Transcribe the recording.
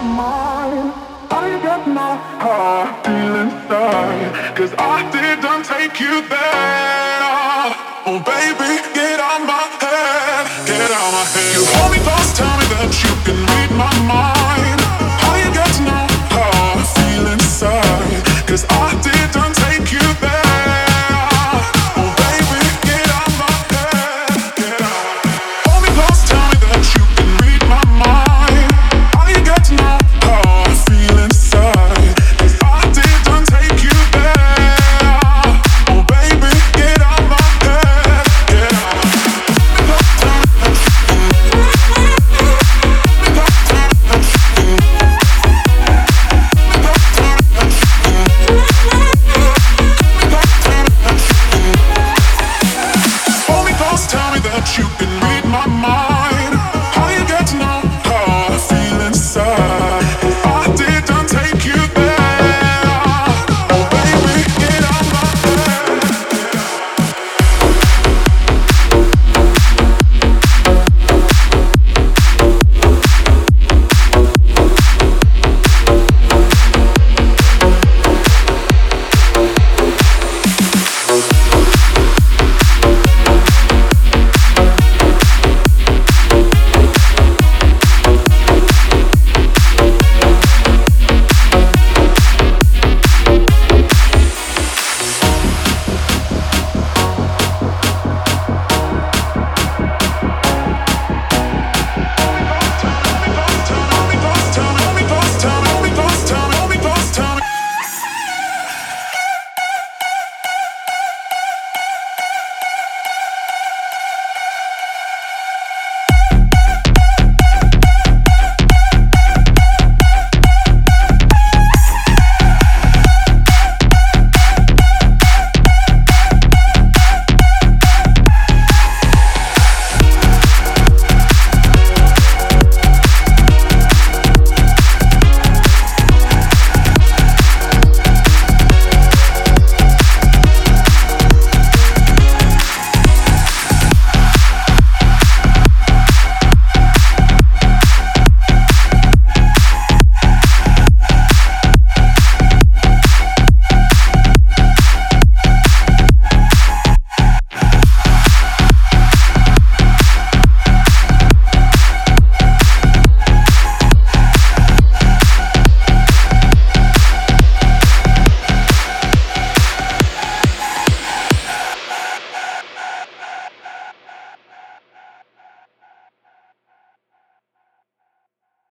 mind. I got my heart feeling inside, 'cause I didn't take you there. Oh baby, get out my head, get out my head. You hold me close, tell me that you can read my mind.